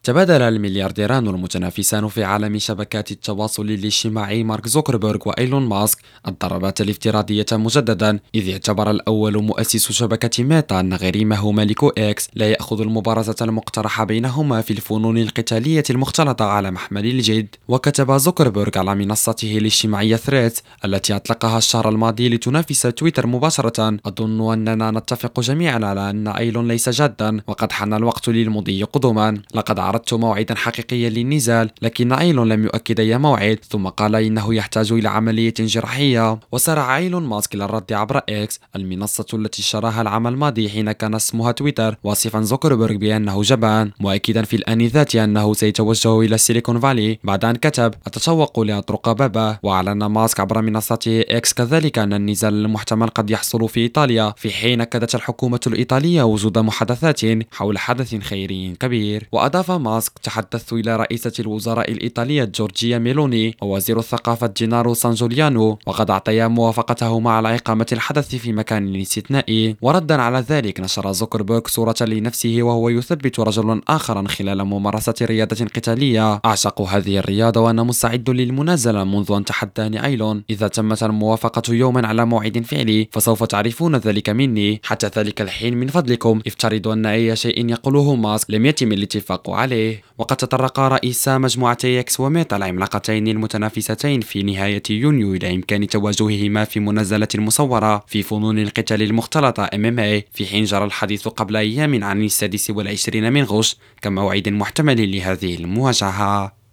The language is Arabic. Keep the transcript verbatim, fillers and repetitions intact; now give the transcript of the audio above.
تبادل المليارديران المتنافسان في عالم شبكات التواصل الاجتماعي مارك زوكربيرغ وإيلون ماسك الضربات الافتراضية مجددا، إذ اعتبر الأول مؤسس شبكة ميتا أن غريمه مالك إكس لا يأخذ المبارزة المقترحة بينهما في الفنون القتالية المختلطة على محمل الجد. وكتب زوكربيرغ على منصته الاجتماعية ثريدز التي أطلقها الشهر الماضي لتنافس تويتر مباشرة: أظن أننا نتفق جميعا على أن إيلون ليس جادا، وقد حان الوقت للمضي قدما. لقد عرضت موعدا حقيقيا للنزال، لكن إيلون لم يؤكد أي موعد، ثم قال إنه يحتاج إلى عملية جراحية. وسارع إيلون ماسك إلى الرد عبر إكس، المنصة التي اشتراها العام الماضي حين كان اسمها تويتر، واصفا زوكربيرغ بأنه جبان، مؤكدا في الآن ذاته أنه سيتوجه إلى سيليكون فالي بعد أن كتب: أتشوق لأطرق بابه. وأعلن ماسك عبر منصته إكس كذلك أن النزال المحتمل قد يحصل في إيطاليا، في حين أكدت الحكومة الإيطالية وجود محادثات حول حدث خيري كبير. وأضاف ماسك: تحدثت إلى رئيسة الوزراء الإيطالية جورجيا ميلوني ووزير الثقافة جينارو سان جوليانو، وقد أعطيا موافقتهما على إقامة الحدث في مكان استثنائي. وردا على ذلك نشر زوكربيرغ صورة لنفسه وهو يثبت رجل آخر خلال ممارسة رياضة قتالية: أعشق هذه الرياضة وأنا مستعد للمنازلة منذ أن تحداني إيلون. إذا تمت الموافقة يوما على موعد فعلي فسوف تعرفون ذلك مني. حتى ذلك الحين من فضلكم افترضوا أن أي شيء يقوله ماسك لم يتم الاتفاق عليه. وقد تطرق رئيسا مجموعتي إكس وميتا العملاقتين المتنافستين في نهاية يونيو إلى إمكان تواجههما في منازلة مصورة في فنون القتال المختلطة إم إم إيه، في حين جرى الحديث قبل أيام عن السادس والعشرين من غش كموعد محتمل لهذه المواجهة.